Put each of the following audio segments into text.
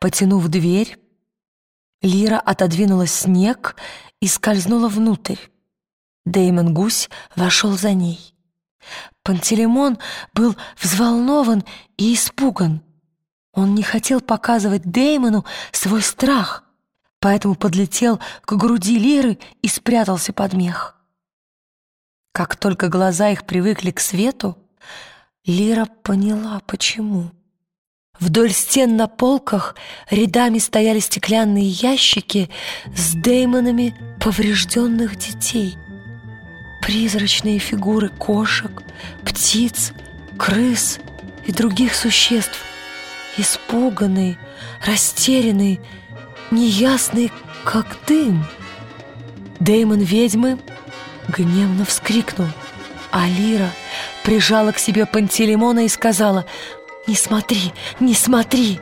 Потянув дверь, Лира отодвинула снег и скользнула внутрь. Дэймон Гусь вошел за ней. Пантелеймон был взволнован и испуган. Он не хотел показывать Дэймону свой страх, поэтому подлетел к груди Лиры и спрятался под мех. Как только глаза их привыкли к свету, Лира поняла, почему. Вдоль стен на полках рядами стояли стеклянные ящики с Дэймонами поврежденных детей. Призрачные фигуры кошек, птиц, крыс и других существ, испуганные, растерянные, неясные, как дым. Дэймон ведьмы гневно вскрикнул, а Лира прижала к себе Пантелеймона и сказала: «Не смотри, не смотри!»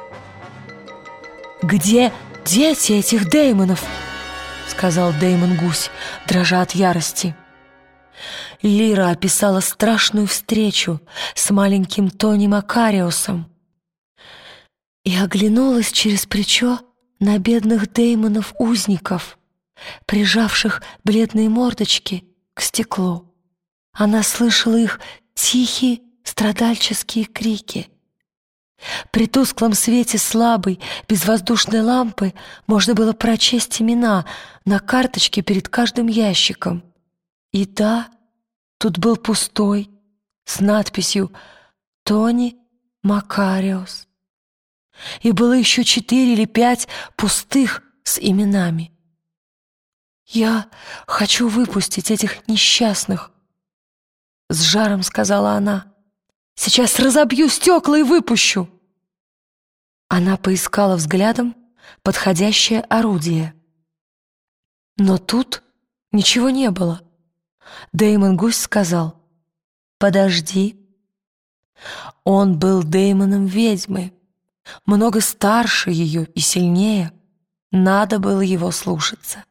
«Где дети этих Дэймонов?» — сказал Дэймон Гусь, дрожа от ярости. Лира описала страшную встречу с маленьким Тони Макариусом и оглянулась через плечо на бедных Дэймонов-узников, прижавших бледные мордочки к стеклу. Она слышала их тихие страдальческие крики. При тусклом свете слабой безвоздушной лампы можно было прочесть имена на карточке перед каждым ящиком. И да, тут был пустой, с надписью «Тони Макариус». И было еще 4 или 5 пустых с именами. «Я хочу выпустить этих несчастных», — с жаром сказала она. «Сейчас разобью стекла и выпущу». Она поискала взглядом подходящее орудие. Но тут ничего не было. Дэймон Гусь сказал: «Подожди». Он был Дэймоном ведьмы, много старше ее и сильнее. Надо было его слушаться.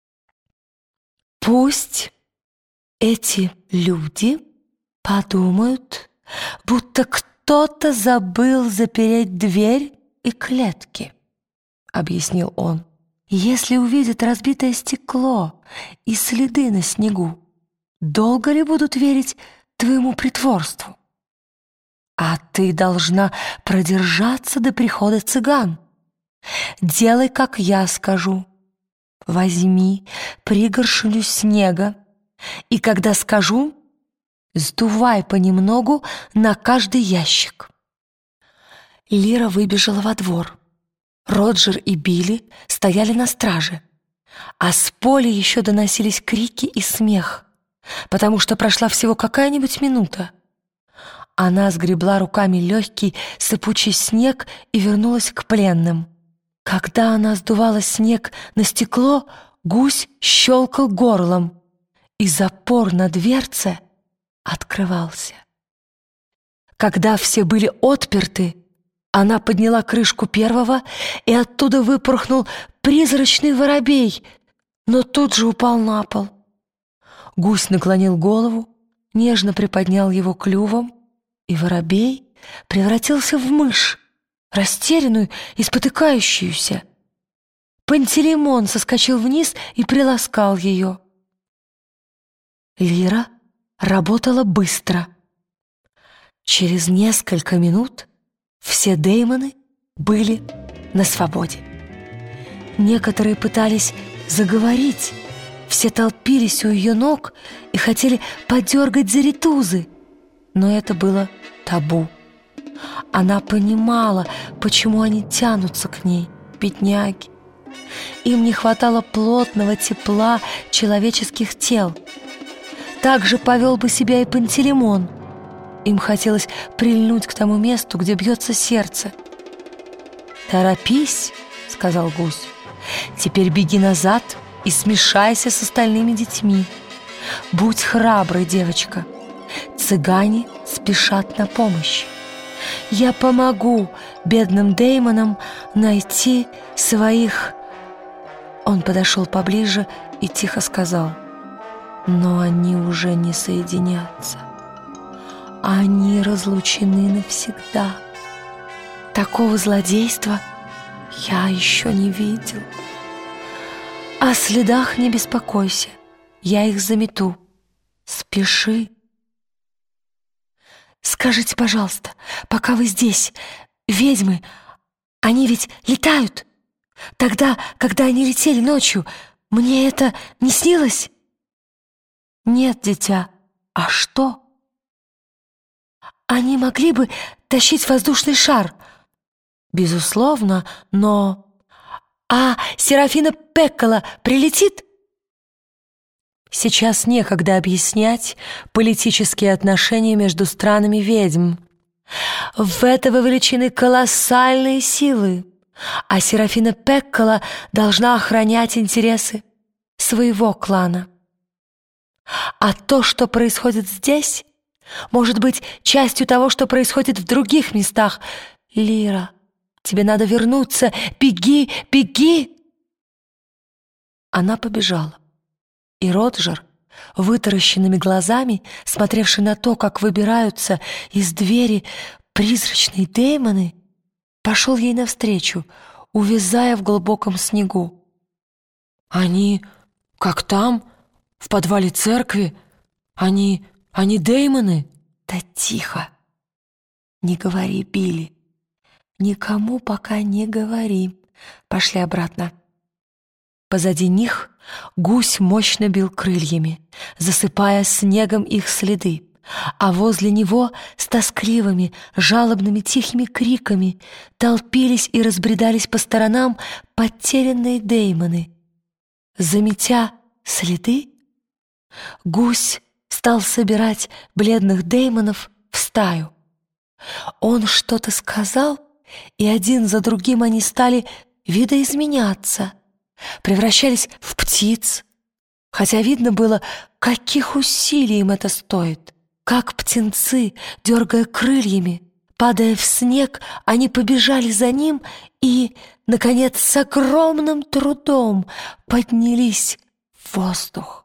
«Пусть эти люди подумают, будто кто-то забыл запереть дверь и клетки», — объяснил он. «Если увидят разбитое стекло и следы на снегу, долго ли будут верить твоему притворству? А ты должна продержаться до прихода цыган. Делай, как я скажу. Возьми пригоршню снега, и когда скажу, сдувай понемногу на каждый ящик». Лира выбежала во двор. Роджер и Билли стояли на страже, а с поля еще доносились крики и смех, потому что прошла всего какая-нибудь минута. Она сгребла руками легкий сыпучий снег и вернулась к пленным. Когда она сдувала снег на стекло, Гусь щелкал горлом, и запор на дверце открывался. Когда все были отперты, она подняла крышку первого, и оттуда выпорхнул призрачный воробей, но тут же упал на пол. Гусь наклонил голову, нежно приподнял его клювом, и воробей превратился в мышь, растерянную и спотыкающуюся. Пантелеймон соскочил вниз и приласкал ее. Лира работала быстро. Через несколько минут все Дэймоны были на свободе. Некоторые пытались заговорить, все толпились у ее ног и хотели подергать за ритузы, но это было табу. Она понимала, почему они тянутся к ней, бедняги. Им не хватало плотного тепла человеческих тел. Так же повел бы себя и Пантелеймон. Им хотелось прильнуть к тому месту, где бьется сердце. «Торопись», — сказал Гусь. «Теперь беги назад и смешайся с остальными детьми. Будь храброй, девочка. Цыгане спешат на помощь. Я помогу бедным Дэймонам найти своих...» Он подошел поближе и тихо сказал: «Но они уже не соединятся. Они разлучены навсегда. Такого злодейства я еще не видел. О следах не беспокойся, я их замету. Спеши. Скажите, пожалуйста, пока вы здесь, ведьмы, они ведь летают? Тогда, когда они летели ночью, мне это не снилось? Нет, дитя. А что? Они могли бы тащить воздушный шар? Безусловно, но... А Серафина Пеккола прилетит? Сейчас некогда объяснять политические отношения между странами ведьм. В это вовлечены колоссальные силы, а Серафина Пеккола должна охранять интересы своего клана. А то, что происходит здесь, может быть частью того, что происходит в других местах. Лира, тебе надо вернуться. Беги, беги!» Она побежала. И Роджер, вытаращенными глазами, смотревший на то, как выбираются из двери призрачные демоны, пошел ей навстречу, увязая в глубоком снегу. «Они, как там, в подвале церкви, они демоны?» «Да тихо! Не говори, Билли, никому пока не говори. Пошли обратно». Позади них гусь мощно бил крыльями, засыпая снегом их следы, а возле него с тоскливыми, жалобными тихими криками толпились и разбредались по сторонам потерянные деймоны. Заметя следы, гусь стал собирать бледных деймонов в стаю. Он что-то сказал, и один за другим они стали видоизменяться, превращались в птиц, хотя видно было, каких усилий им это стоит. Как птенцы, дергая крыльями, падая в снег, они побежали за ним и, наконец, с огромным трудом поднялись в воздух.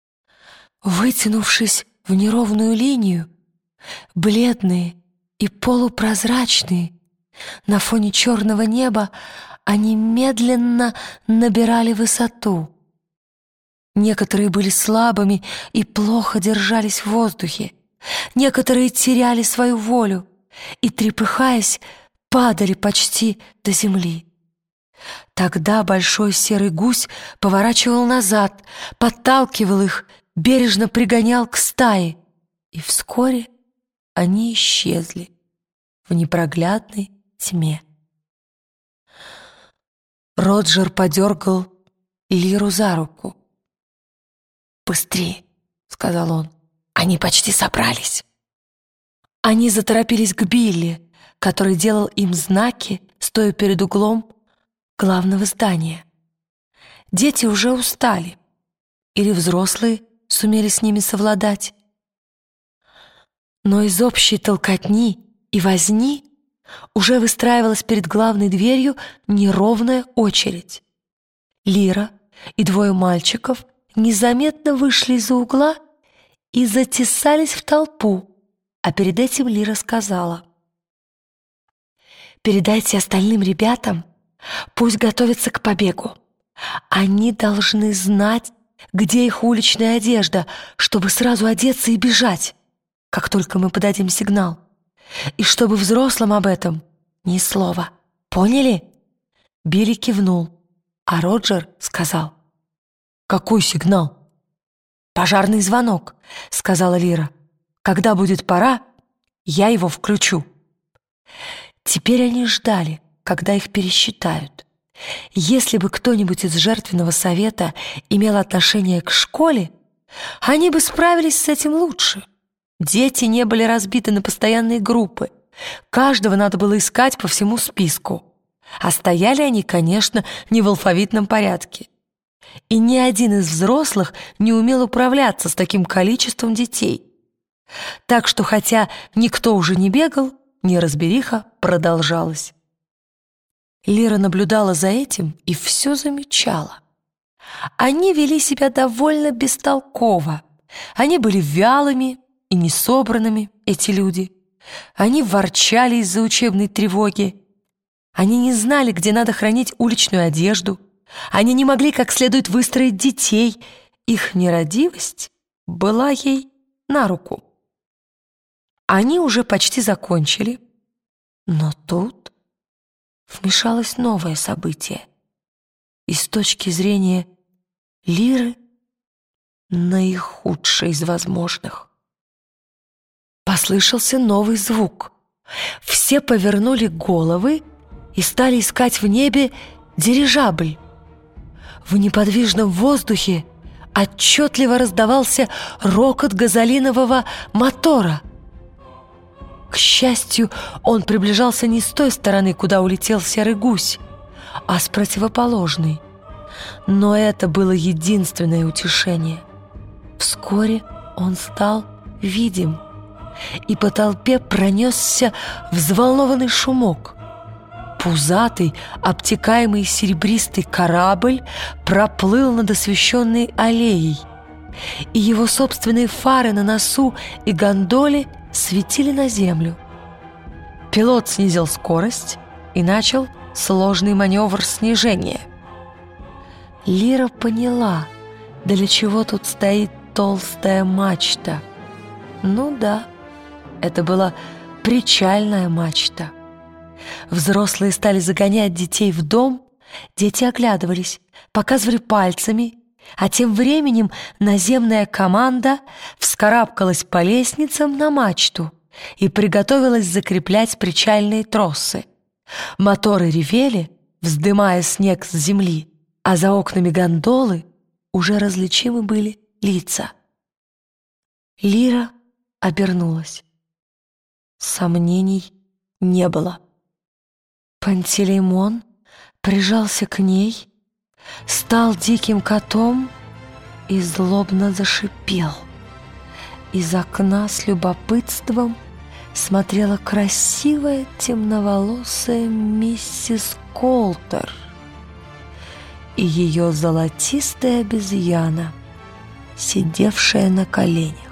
Вытянувшись в неровную линию, бледные и полупрозрачные, на фоне черного неба, они медленно набирали высоту. Некоторые были слабыми и плохо держались в воздухе, некоторые теряли свою волю и, трепыхаясь, падали почти до земли. Тогда большой серый гусь поворачивал назад, подталкивал их, бережно пригонял к стае, и вскоре они исчезли в непроглядной тьме. Роджер подергал Лиру за руку. «Быстрее!» — сказал он. «Они почти собрались!» Они заторопились к Билли, который делал им знаки, стоя перед углом главного здания. Дети уже устали, или взрослые сумели с ними совладать. Но из общей толкотни и возни уже выстраивалась перед главной дверью неровная очередь. Лира и двое мальчиков незаметно вышли из-за угла и затесались в толпу, а перед этим Лира сказала: «Передайте остальным ребятам, пусть готовятся к побегу. Они должны знать, где их уличная одежда, чтобы сразу одеться и бежать, как только мы подадим сигнал. И чтобы взрослым об этом ни слова. Поняли?» Билли кивнул, а Роджер сказал: «Какой сигнал?» «Пожарный звонок», — сказала Лира. «Когда будет пора, я его включу». Теперь они ждали, когда их пересчитают. Если бы кто-нибудь из жертвенного совета имел отношение к школе, они бы справились с этим лучше. Дети не были разбиты на постоянные группы. Каждого надо было искать по всему списку. А стояли они, конечно, не в алфавитном порядке. И ни один из взрослых не умел управляться с таким количеством детей. Так что, хотя никто уже не бегал, неразбериха продолжалась. Лира наблюдала за этим и все замечала. Они вели себя довольно бестолково. Они были вялыми и несобранными, эти люди. Они ворчали из-за учебной тревоги. Они не знали, где надо хранить уличную одежду. Они не могли как следует выстроить детей. Их нерадивость была ей на руку. Они уже почти закончили, но тут вмешалось новое событие. И с точки зрения Лиры наихудшее из возможных. Послышался новый звук. Все повернули головы и стали искать в небе дирижабль. В неподвижном воздухе отчетливо раздавался рокот газолинового мотора. К счастью, он приближался не с той стороны, куда улетел серый гусь, а с противоположной. Но это было единственное утешение. Вскоре он стал видим, и по толпе пронесся взволнованный шумок. Пузатый, обтекаемый серебристый корабль проплыл над освещенной аллеей, и его собственные фары на носу и гондоле светили на землю. Пилот снизил скорость и начал сложный маневр снижения. Лира поняла, для чего тут стоит толстая мачта. Ну да, это была причальная мачта. Взрослые стали загонять детей в дом, дети оглядывались, показывали пальцами, а тем временем наземная команда вскарабкалась по лестницам на мачту и приготовилась закреплять причальные тросы. Моторы ревели, вздымая снег с земли, а за окнами гондолы уже различимы были лица. Лира обернулась. Сомнений не было. Пантелеймон прижался к ней, стал диким котом и злобно зашипел. Из окна с любопытством смотрела красивая темноволосая миссис Колтер и ее золотистая обезьяна, сидевшая на коленях.